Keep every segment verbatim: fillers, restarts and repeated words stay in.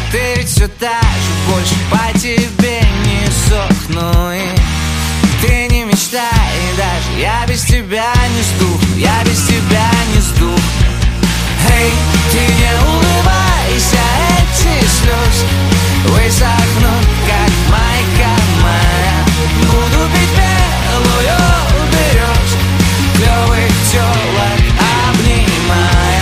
ты ведь все та же, больше по тебе не сохну. И ты не мечтай, даже я без тебя не сдохну, я без тебя не сдохну. Эй, ты не улыбайся, эти слезы высохнут, как майка моя. Буду пить белую березку, клёвых тёлок обнимая.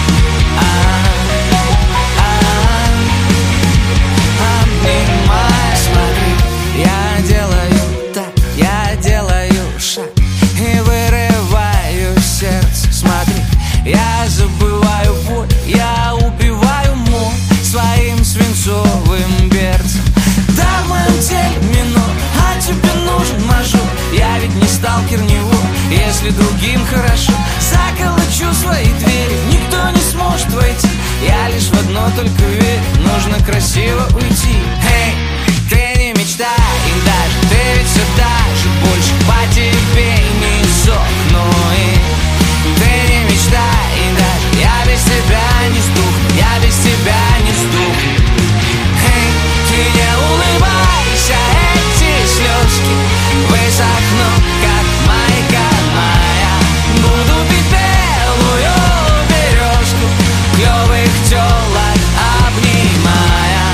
Обнимая, смотри, я делаю так, я делаю шаг и вырываю сердце. Смотри, я забываю боль, я убиваю мой своим свинцовым берцем. Да, в моем теле минор, а тебе нужен мажор. Я ведь не сталкер, не вор, если другим хорошо. Заколочу свои двери, никто не сможет войти. Я лишь в одно только верю, нужно красиво уйти. Эй, ты не мечтай, и даже ты ведь все та же, больше по тебе не сохну. И ты не мечтай, и даже я без тебя не сдохну, я без тебя не сдохну. Эй, ты не улыбайся, эти слезки высохнут, как майка моя. Буду пить белую березку, клёвых тёлок обнимая.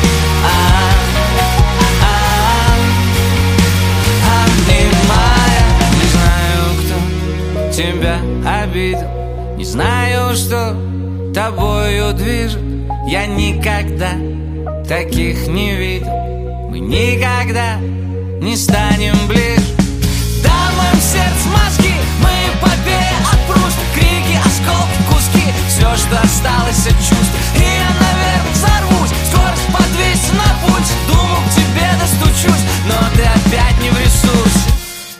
Обнимая. Не знаю, кто тебя обидел, не знаю, что тобою движет. Я никогда таких не видел, мы никогда не станем ближе. Да, в моем сердце мозги, мы побег от Пруста. Крики, осколки, куски, все, что осталось от чувств. И я, наверное, взорвусь, скорость по двести на пульсе. Думал, к тебе достучусь, но ты опять не в ресурсе.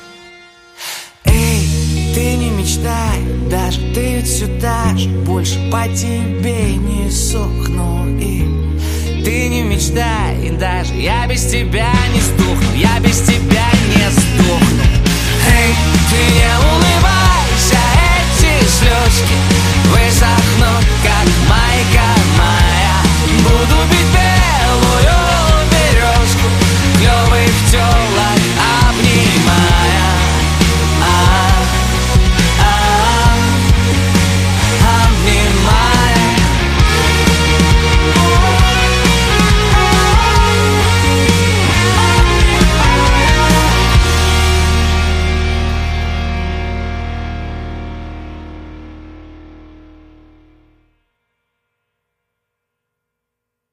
Эй, ты не мечтай, даже ты ведь все та же, больше по тебе не сохну. И ты не мечтай, и даже я без тебя не сдохну, я без тебя не сдохну. Эй, ты не улыбайся, эти слезки высохнут.